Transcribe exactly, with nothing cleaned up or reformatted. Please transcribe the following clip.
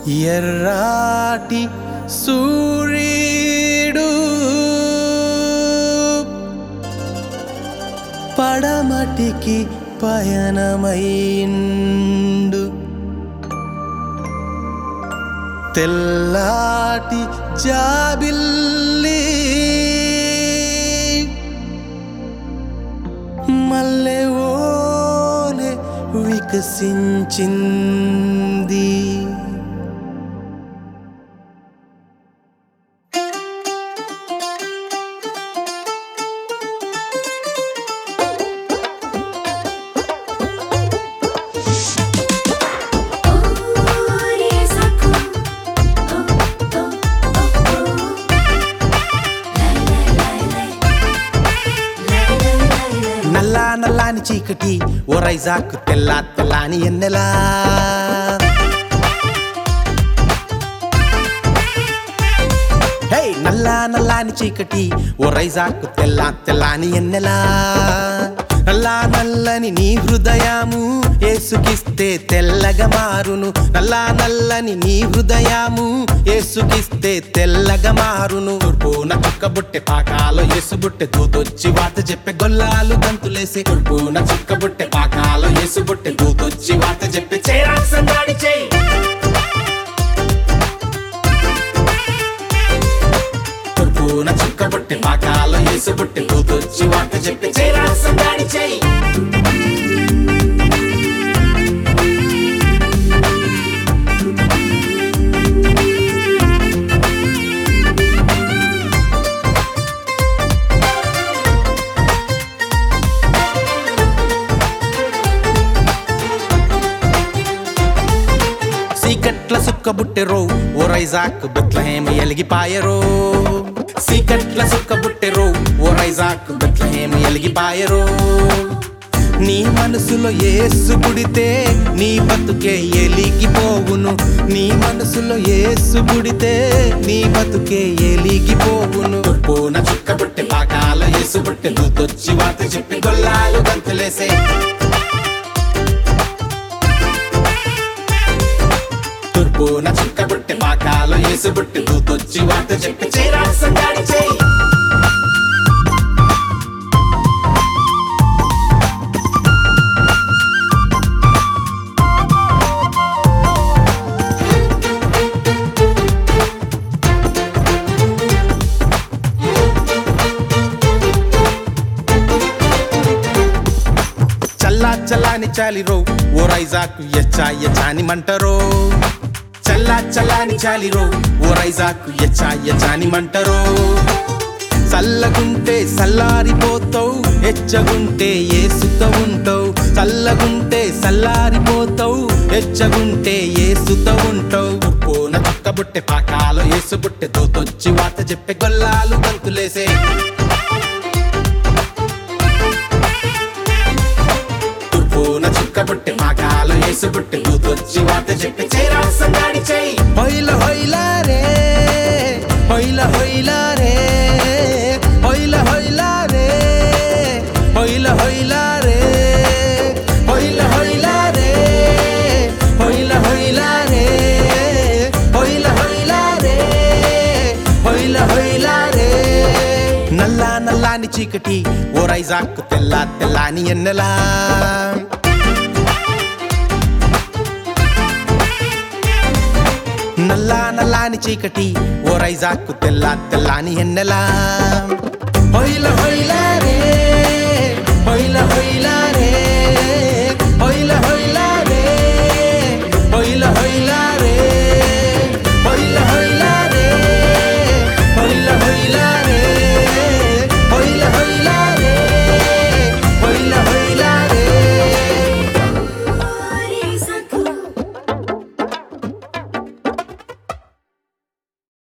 ఎర్రాటి సూర్యుడు పడమటికి పయనమైండు, తెల్లాటి జాబిల్లి మల్లె ఓలె వికసించింది. నల్లా నల్లాని చీకటి ఓ రైజాక్, తెల్లా తెల్లాని ఎన్నెలా. హే నల్లా నల్లాని చీకటి ఓ రైజాక్, తెల్లా తెల్లాని ఎన్నెలా. నల్లా నల్లని నీ హృదయము యేసుకిస్తే తెల్లగా మారును. నల్లా నల్లని నీ హృదయము యేసుకిస్తే తెల్లగా మారును. తూర్పున చుక్కబుట్టె పాకాలో యేసు బుట్టె, దూతొచ్చి వార్త చెప్పే గొల్లాలు గంతులేసే. తూర్పున చుక్కబుట్టె పాకాలో యేసు బుట్టె, దూతొచ్చి వార్త చెప్పే చేరా సందడి చేయి. తూర్పున చుక్కబుట్టె పాకాలో యేసు బుట్టె, దూతొచ్చి వార్త చెప్పే చేరా సందడి చేయి. సీకట్ల సుక్కబుట్టెరో ఓ రైజాక్, బెత్లెహేమ్ ఎలిగిపాయరో. సీకట్ల సుక్కబుట్టెరో ఓ రైజాక్, బెత్లెహేమ్ ఎలిగిపాయరో. నీ మనసులో యేసు పుడితే నీ బతుకే ఎలిగిపోవును. నీ మనసులో యేసు పుడితే నీ బతుకే ఎలిగిపోవును. తూర్పున చుక్కబుట్టె పాకాల యేసు బుట్టె, దూతొచ్చి వార్త చెప్పి గొల్లాలు గంతులేసే. తూర్పున చుక్కబుట్టె పాకాలో యేసు బుట్టె, దూతొచ్చి వార్త చెప్పి చేరా సందడి చేయి. చల్లా చల్లాని చాలిరో ఓ రైజాక్, ఎచ్చా ఎచ్చాని మంటరో. చల్లా చల్లాని చాలిరో ఓ రైజాక్, ఎచ్చా ఎచ్చాని మంటరో. చల్లగుంటే సల్లారిపోతావు, ఎచ్చగుంటే యేసుతో ఉంటావు. చల్లగుంటే సల్లారిపోతావు, ఎచ్చగుంటే యేసుతో ఉంటావు. ఉప్పున చుక్కబుట్టె పాకాలో యేసు బుట్టె, దూతొచ్చి వార్త చెప్పే గొల్లాలు గంతులేసే. తూర్పున చుక్కబుట్టె పాకాలో యేసు బుట్టె, దూతొచ్చి వార్త చెప్పి చేరా సందడి చేయి. హొయిల హొయిలా రే, హొయిల హొయిలా రే, హొయిల హొయిలా రే, హొయిల హొయిలా రే, హొయిల హొయిలా రే, హొయిల హొయిలా రే, హొయిల హొయిలా రే, హొయిల హొయిలా రే. నల్లా నల్లాని చీకటి ఓ రైజాక్, తెల్లా తెల్లాని ఎన్నెలా. నల్లా నల్లాని చీకటి ఓ రైజాక్, తెల్లా తెల్లాని ఎన్నెలా. హొయిల హొయిలా రే, హొయిల హొయిలా